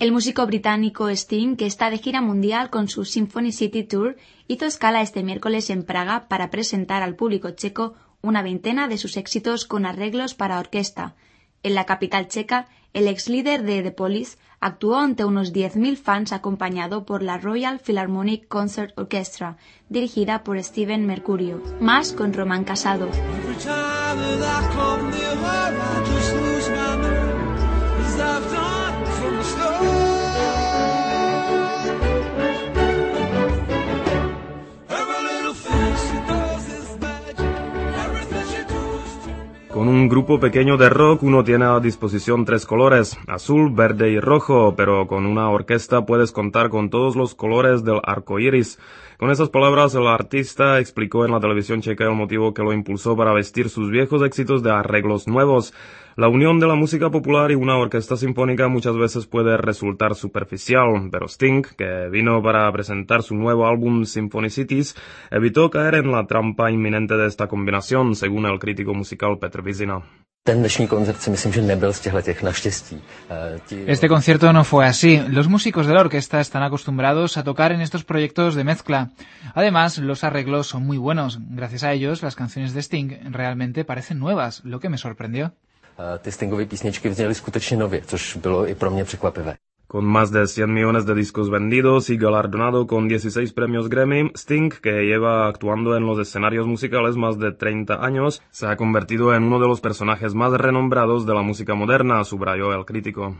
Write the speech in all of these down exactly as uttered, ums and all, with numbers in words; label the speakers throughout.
Speaker 1: El músico británico Sting, que está de gira mundial con su Symphony City Tour, hizo escala este miércoles en Praga para presentar al público checo una veintena de sus éxitos con arreglos para orquesta. En la capital checa, el ex líder de The Police actuó ante unos diez mil fans acompañado por la Royal Philharmonic Concert Orchestra, dirigida por Steven Mercurio, más con Román Casado.
Speaker 2: Con un grupo pequeño de rock uno tiene a disposición tres colores, azul, verde y rojo, pero con una orquesta puedes contar con todos los colores del arco iris. Con esas palabras el artista explicó en la televisión checa el motivo que lo impulsó para vestir sus viejos éxitos de arreglos nuevos. La unión de la música popular y una orquesta sinfónica muchas veces puede resultar superficial, pero Sting, que vino para presentar su nuevo álbum Symphony Cities, evitó caer en la trampa inminente de esta combinación, según el crítico musical Petr Vizina.
Speaker 3: Este concierto no fue así. Los músicos de la orquesta están acostumbrados a tocar en estos proyectos de mezcla. Además, los arreglos son muy buenos. Gracias a ellos, las canciones de Sting realmente parecen nuevas, lo que me sorprendió.
Speaker 4: Ty Stingovy písničky vzněly skutečně nově, což bylo i pro mě překvapivé.
Speaker 2: Con más de cien millones de discos vendidos y galardonado con dieciséis premios Grammy, Sting, que lleva actuando en los escenarios musicales más de treinta años, se ha convertido en uno de los personajes más renombrados de la música moderna, subrayó el crítico.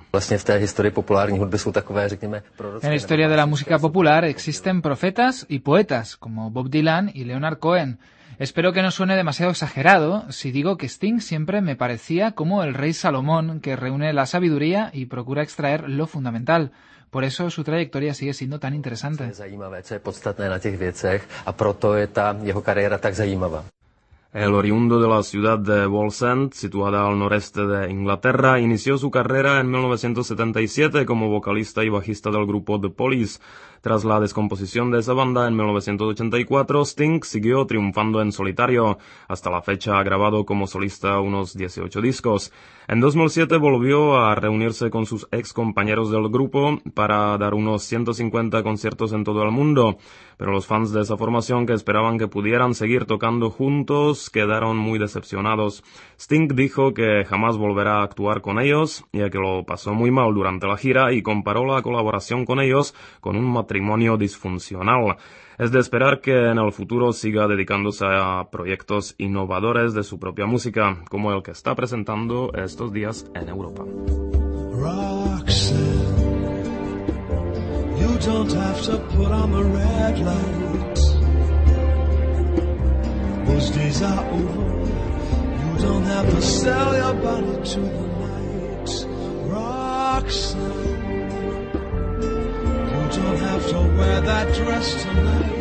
Speaker 3: En la historia de la música popular existen profetas y poetas, como Bob Dylan y Leonard Cohen. Espero que no suene demasiado exagerado si digo que Sting siempre me parecía como el rey Salomón, que reúne la sabiduría y procura extraer lo fundamental. Por eso su trayectoria sigue siendo tan interesante.
Speaker 2: El oriundo de la ciudad de Wallsend, situada al noreste de Inglaterra, inició su carrera en mil novecientos setenta y siete como vocalista y bajista del grupo The Police. Tras la descomposición de esa banda en mil novecientos ochenta y cuatro, Sting siguió triunfando en solitario. Hasta la fecha ha grabado como solista unos dieciocho discos. En dos mil siete volvió a reunirse con sus ex compañeros del grupo para dar unos ciento cincuenta conciertos en todo el mundo. Pero los fans de esa formación, que esperaban que pudieran seguir tocando juntos, quedaron muy decepcionados. Sting dijo que jamás volverá a actuar con ellos, ya que lo pasó muy mal durante la gira, y comparó la colaboración con ellos con un matrimonio disfuncional. Es de esperar que en el futuro siga dedicándose a proyectos innovadores de su propia música, como el que está presentando estos días en Europa.
Speaker 5: Roxanne, you don't have to put on the red lights. Those days are over. You don't have to sell your body to the night. Roxanne, you don't have to wear that dress tonight.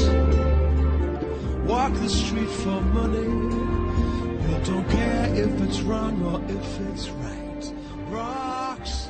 Speaker 5: Walk the street for money. You don't care if it's wrong or if it's right. Roxanne.